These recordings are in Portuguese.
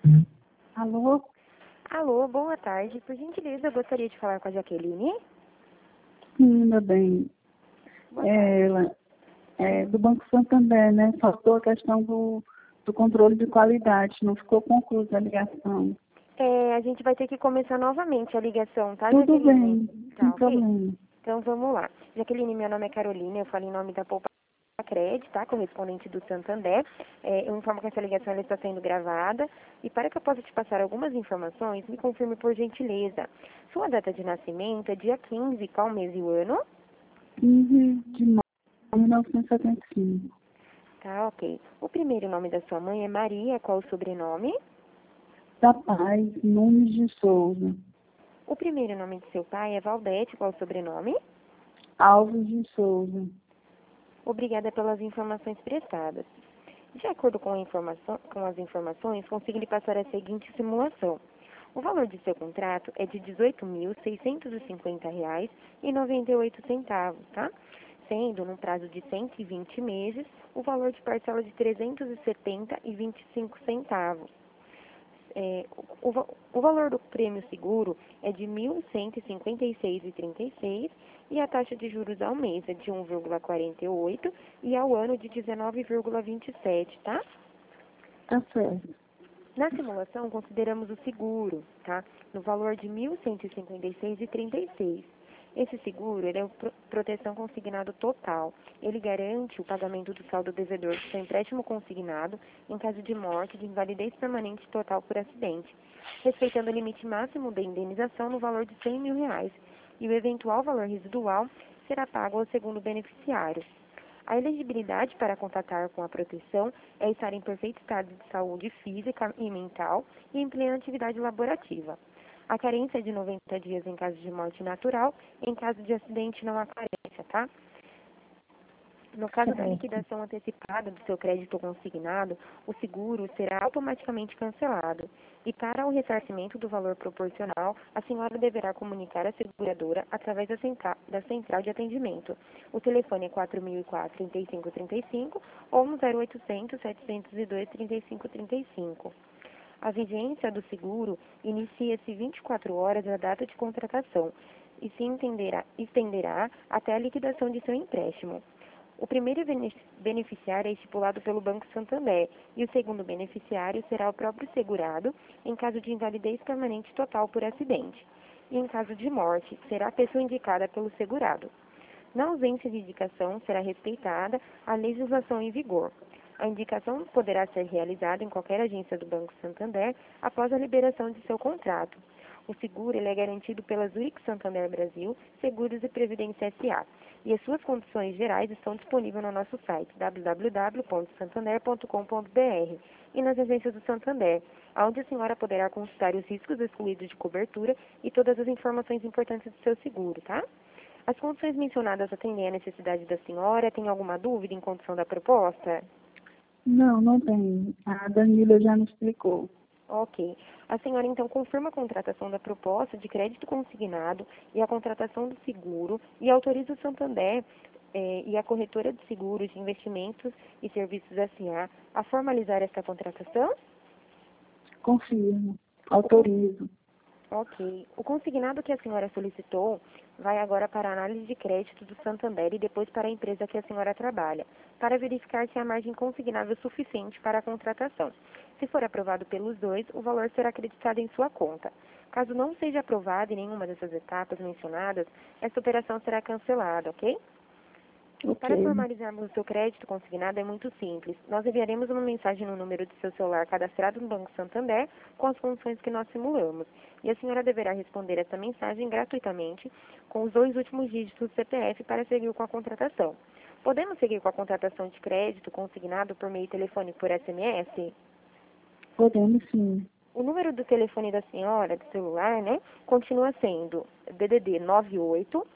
Alô? Alô, boa tarde. Por gentileza, eu gostaria de falar com a Jaqueline. Sim, meu bem. Boa tarde. Ela é do Banco Santander, né? Faltou a questão do controle de qualidade, não ficou conclusa a ligação. A gente vai ter que começar novamente a ligação, tá, Tudo Jaqueline? bem, sem Tá, ok? problema. Então vamos lá. Jaqueline, meu nome é Carolina, eu falo em nome da Poupa Crédito, tá? Correspondente do Santander. Eu informo que essa ligação ela está sendo gravada. E para que eu possa te passar algumas informações, me confirme por gentileza. Sua data de nascimento é dia 15, qual mês e o ano? 15 de maio de 1975. Tá, ok. O primeiro nome da sua mãe é Maria, qual o sobrenome? Da Paz, Nunes de Souza. O primeiro nome de seu pai é Valdete, qual o sobrenome? Alves de Souza. Obrigada pelas informações prestadas. De acordo com as informações, consigo lhe passar a seguinte simulação. O valor de seu contrato é de R$ 18.650,98, tá? Sendo, num prazo de 120 meses, o valor de parcela de R$ 370,25. O valor do prêmio seguro é de R$ 1.156,36 e a taxa de juros ao mês é de 1,48 e ao ano de 19,27, tá? Tá certo. Na simulação, consideramos o seguro, tá? No valor de R$ 1.156,36. Esse seguro, ele é proteção consignado total. Ele garante o pagamento do saldo devedor do seu empréstimo consignado em caso de morte, de invalidez permanente total por acidente, respeitando o limite máximo da indenização no valor de R$ 100 mil, e o eventual valor residual será pago ao segundo beneficiário. A elegibilidade para contatar com a proteção é estar em perfeito estado de saúde física e mental e em plena atividade laborativa. A carência é de 90 dias em caso de morte natural, em caso de acidente não há carência, tá? No caso da Certo. liquidação antecipada do seu crédito consignado, o seguro será automaticamente cancelado. E para o ressarcimento do valor proporcional, a senhora deverá comunicar à seguradora através da central de atendimento. O telefone é 4004-3535 ou no 0800-702-3535. A vigência do seguro inicia-se 24 horas da data de contratação e se estenderá até a liquidação de seu empréstimo. O primeiro beneficiário é estipulado pelo Banco Santander e o segundo beneficiário será o próprio segurado em caso de invalidez permanente total por acidente. E em caso de morte, será a pessoa indicada pelo segurado. Na ausência de indicação, será respeitada a legislação em vigor. A indicação poderá ser realizada em qualquer agência do Banco Santander após a liberação de seu contrato. O seguro ele é garantido pela Zurich Santander Brasil, Seguros e Previdência S.A. E as suas condições gerais estão disponíveis no nosso site www.santander.com.br e nas agências do Santander, onde a senhora poderá consultar os riscos excluídos de cobertura e todas as informações importantes do seu seguro, tá? As condições mencionadas atendem à necessidade da senhora? Tem alguma dúvida em condição da proposta? Não, não tem. A Danila já me explicou. Ok. A senhora, então, confirma a contratação da proposta de crédito consignado e a contratação do seguro e autoriza o Santander e a corretora de seguros de investimentos e serviços S.A. a formalizar esta contratação? Confirmo. O con- Autorizo. Ok. O consignado que a senhora solicitou vai agora para a análise de crédito do Santander e depois para a empresa que a senhora trabalha, para verificar se há margem consignável suficiente para a contratação. Se for aprovado pelos dois, o valor será acreditado em sua conta. Caso não seja aprovado em nenhuma dessas etapas mencionadas, esta operação será cancelada, ok? Ok. Para formalizarmos o seu crédito consignado é muito simples. Nós enviaremos uma mensagem no número do seu celular cadastrado no Banco Santander com as condições que nós simulamos. E a senhora deverá responder essa mensagem gratuitamente com os 2 últimos dígitos do CPF para seguir com a contratação. Podemos seguir com a contratação de crédito consignado por meio telefônico por SMS? Podemos sim. O número do telefone da senhora, do celular, né, continua sendo DDD 98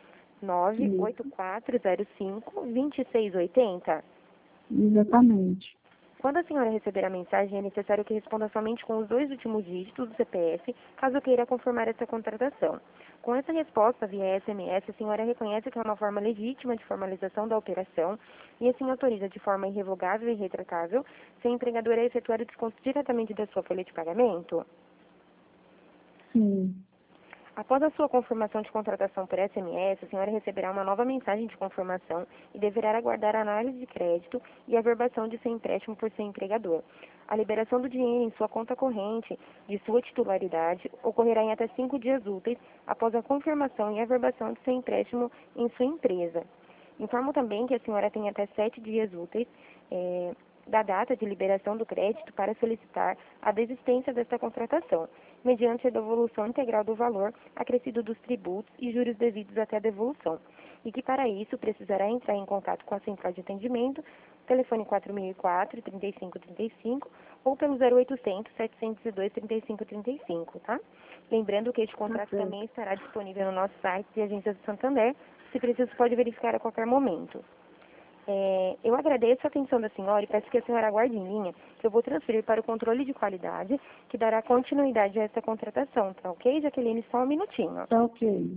Isso. 98405 2680. Exatamente. Quando a senhora receber a mensagem, é necessário que responda somente com os 2 últimos dígitos do CPF, caso queira confirmar essa contratação. Com essa resposta via SMS, a senhora reconhece que é uma forma legítima de formalização da operação e assim autoriza de forma irrevogável e retratável se a empregadora efetuar o desconto diretamente da sua folha de pagamento? Sim. Após a sua confirmação de contratação por SMS, a senhora receberá uma nova mensagem de confirmação e deverá aguardar a análise de crédito e a verbação de seu empréstimo por seu empregador. A liberação do dinheiro em sua conta corrente de sua titularidade ocorrerá em até 5 dias úteis após a confirmação e a verbação de seu empréstimo em sua empresa. Informo também que a senhora tem até 7 dias úteis da data de liberação do crédito para solicitar a desistência desta contratação, mediante a devolução integral do valor acrescido dos tributos e juros devidos até a devolução, e que para isso precisará entrar em contato com a central de atendimento, telefone 4004-3535 ou pelo 0800-702-3535, tá? Lembrando que este contrato também estará disponível no nosso site de Agências do Santander, se preciso pode verificar a qualquer momento. Eu agradeço a atenção da senhora e peço que a senhora aguarde em linha, que eu vou transferir para o controle de qualidade, que dará continuidade a essa contratação, tá ok, Jaqueline? Só um minutinho. Tá ok.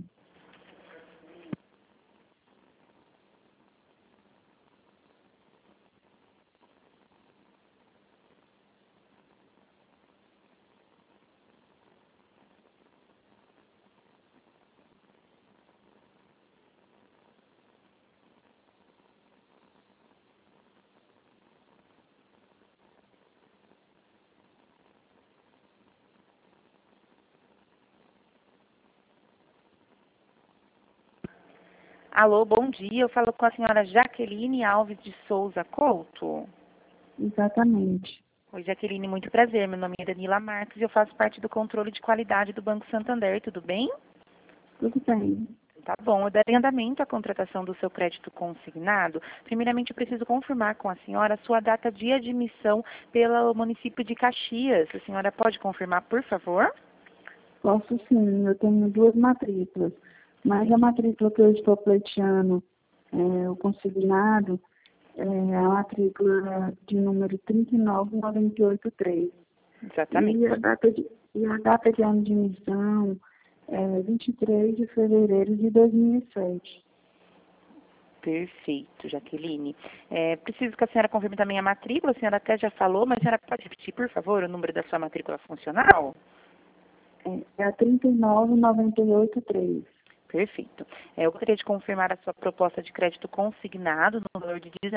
Alô, bom dia. Eu falo com a senhora Jaqueline Alves de Souza Couto. Exatamente. Oi, Jaqueline, muito prazer. Meu nome é Danila Marques e eu faço parte do controle de qualidade do Banco Santander. Tudo bem? Tudo bem. Tá bom. Eu darei andamento à contratação do seu crédito consignado. Primeiramente, eu preciso confirmar com a senhora a sua data de admissão pelo município de Caxias. A senhora pode confirmar, por favor? Posso sim, eu tenho 2 matrículas, mas a matrícula que eu estou pleiteando, o consignado, é a matrícula de número 39983. Exatamente. E a data de admissão é 23 de fevereiro de 2007. Perfeito, Jaqueline. Preciso que a senhora confirme também a matrícula. A senhora até já falou, mas a senhora pode repetir, por favor, o número da sua matrícula funcional? É a 39983. Perfeito. Eu gostaria de confirmar a sua proposta de crédito consignado no valor de R$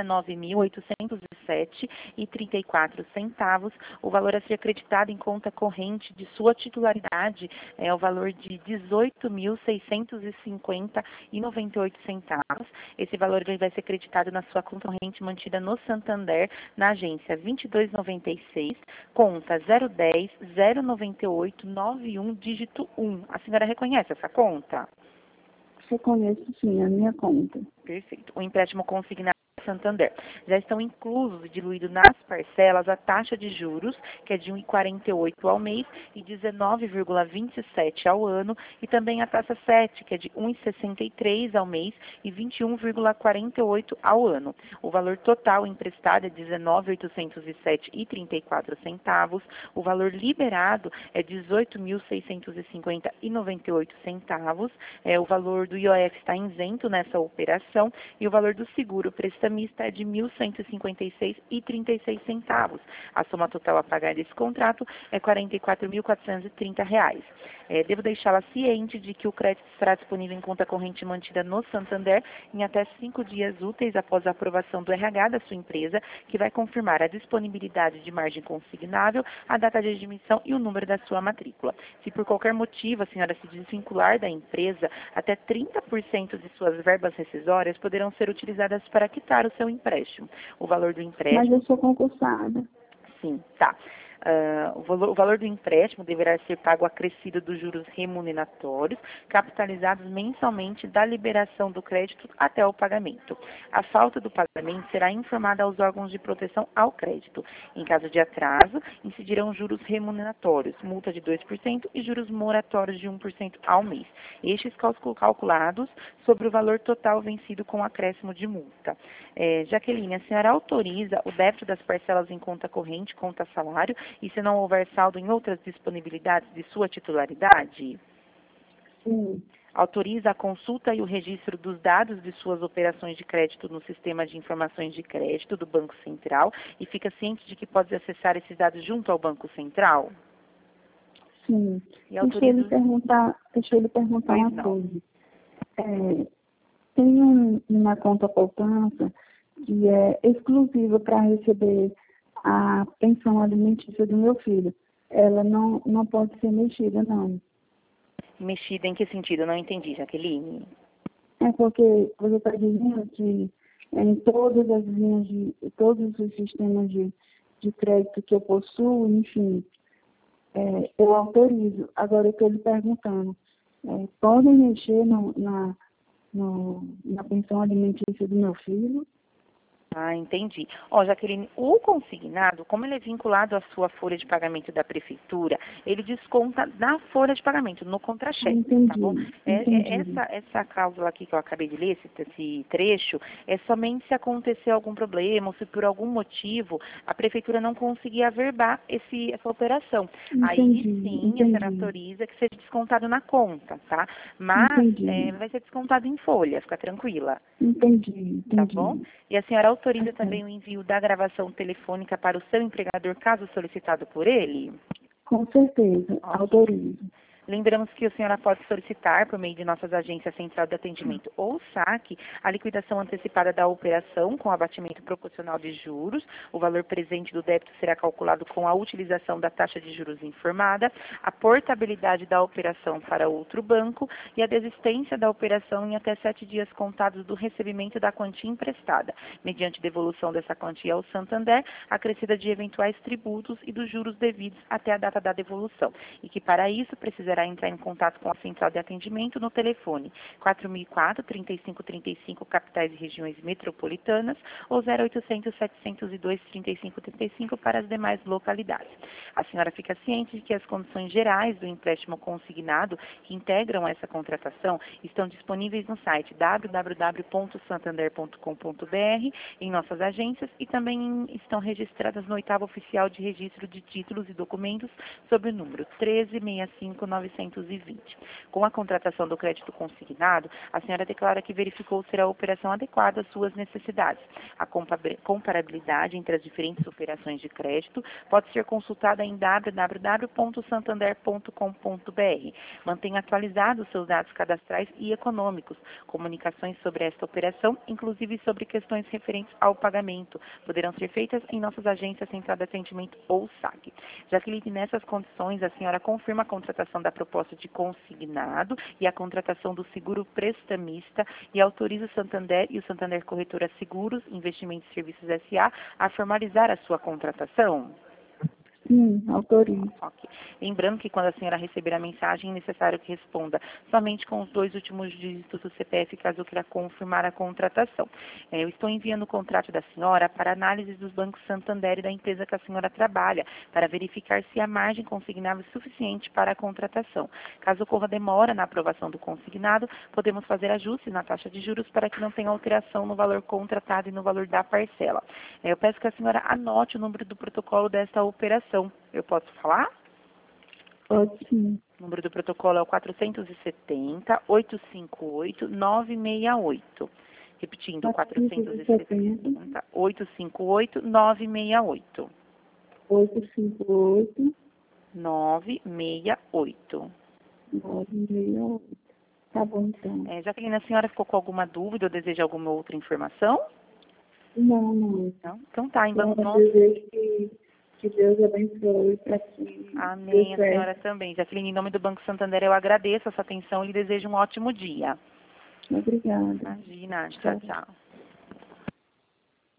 19.807,34. O valor a ser acreditado em conta corrente de sua titularidade é o valor de R$ 18.650,98. Esse valor ele vai ser acreditado na sua conta corrente mantida no Santander, na agência 2296, conta 010 098 91 dígito 1. A senhora reconhece essa conta? Reconheço sim, a minha conta. Perfeito. O empréstimo consignado Santander. Já estão inclusos e diluídos nas parcelas a taxa de juros, que é de 1,48 ao mês e 19,27 ao ano, e também a taxa 7, que é de 1,63 ao mês e 21,48 ao ano. O valor total emprestado é 19.807,34 centavos. O valor liberado é 18.650,98 centavos. O valor do IOF está isento nessa operação e o valor do seguro prestamista é de R$ 1.156,36 centavos. A soma total a pagar desse contrato é R$ 44.430. Devo deixá-la ciente de que o crédito estará disponível em conta corrente mantida no Santander em até 5 dias úteis após a aprovação do RH da sua empresa, que vai confirmar a disponibilidade de margem consignável, a data de admissão e o número da sua matrícula. Se por qualquer motivo a senhora se desvincular da empresa, até 30% de suas verbas rescisórias poderão ser utilizadas para quitar o seu empréstimo. O valor do empréstimo... Mas eu sou concursada. Sim, tá. O valor do empréstimo deverá ser pago acrescido dos juros remuneratórios, capitalizados mensalmente da liberação do crédito até o pagamento. A falta do pagamento será informada aos órgãos de proteção ao crédito. Em caso de atraso, incidirão juros remuneratórios, multa de 2% e juros moratórios de 1% ao mês. Estes calculados sobre o valor total vencido com acréscimo de multa. Jaqueline, a senhora autoriza o débito das parcelas em conta corrente, conta salário, e se não houver saldo em outras disponibilidades de sua titularidade? Sim. Autoriza a consulta e o registro dos dados de suas operações de crédito no sistema de informações de crédito do Banco Central e fica ciente de que pode acessar esses dados junto ao Banco Central? Sim. E autoriza... Deixa eu lhe perguntar uma coisa. Tem uma conta poupança que é exclusiva para receber a pensão alimentícia do meu filho. Ela não pode ser mexida, não. Mexida em que sentido? Eu não entendi, Jaqueline. É porque você está dizendo que em todas as linhas todos os sistemas de crédito que eu possuo, enfim, eu autorizo. Agora eu estou lhe perguntando, podem mexer na pensão alimentícia do meu filho? Ah, entendi. Jaqueline, o consignado, como ele é vinculado à sua folha de pagamento da prefeitura, ele desconta na folha de pagamento, no contra-cheque, tá bom? Essa cláusula aqui que eu acabei de ler, esse trecho, é somente se acontecer algum problema ou se por algum motivo a prefeitura não conseguir averbar essa operação. Aí sim, a senhora autoriza que seja descontado na conta, tá? Mas vai ser descontado em folha, fica tranquila. Entendi. Tá bom? E a senhora autoriza também o envio da gravação telefônica para o seu empregador, caso solicitado por ele? Com certeza, autorizo. Lembramos que a senhora pode solicitar, por meio de nossas agências Central de Atendimento ou SAC, a liquidação antecipada da operação com abatimento proporcional de juros. O valor presente do débito será calculado com a utilização da taxa de juros informada, a portabilidade da operação para outro banco e a desistência da operação em até 7 dias contados do recebimento da quantia emprestada, mediante devolução dessa quantia ao Santander, acrescida de eventuais tributos e dos juros devidos até a data da devolução, e que para isso precisará entrar em contato com a Central de Atendimento no telefone 4004-3535, capitais e regiões metropolitanas, ou 0800-702-3535 para as demais localidades. A senhora fica ciente de que as condições gerais do empréstimo consignado que integram essa contratação estão disponíveis no site www.santander.com.br, em nossas agências, e também estão registradas no 8º Oficial de Registro de Títulos e Documentos sob o número 1365920. Com a contratação do crédito consignado, a senhora declara que verificou ser a operação adequada às suas necessidades. A comparabilidade entre as diferentes operações de crédito pode ser consultada em www.santander.com.br. Mantenha atualizados os seus dados cadastrais e econômicos. Comunicações sobre esta operação, inclusive sobre questões referentes ao pagamento, poderão ser feitas em nossas agências Central de Atendimento ou SAC. Jaqueline, nessas condições, a senhora confirma a contratação da proposta de consignado e a contratação do seguro prestamista e autoriza o Santander e o Santander Corretora Seguros, Investimentos e Serviços S.A. a formalizar a sua contratação? Sim, autorizo. Ok. Lembrando que quando a senhora receber a mensagem, é necessário que responda somente com os 2 últimos dígitos do CPF, caso queira confirmar a contratação. Eu estou enviando o contrato da senhora para análise dos bancos Santander e da empresa que a senhora trabalha, para verificar se a margem consignável é suficiente para a contratação. Caso ocorra demora na aprovação do consignado, podemos fazer ajustes na taxa de juros para que não tenha alteração no valor contratado e no valor da parcela. Eu peço que a senhora anote o número do protocolo desta operação. Eu posso falar? Pode sim. O número do protocolo é o 470-858-968. Repetindo, 470-858-968. 858. 968. 968. Tá bom, então. Jaqueline, a senhora ficou com alguma dúvida ou deseja alguma outra informação? Não. Não? Então tá, Eu desejo que Deus abençoe para que... Amém, a senhora também. Jaqueline, em nome do Banco Santander, eu agradeço a sua atenção e lhe desejo um ótimo dia. Obrigada. Imagina, tchau.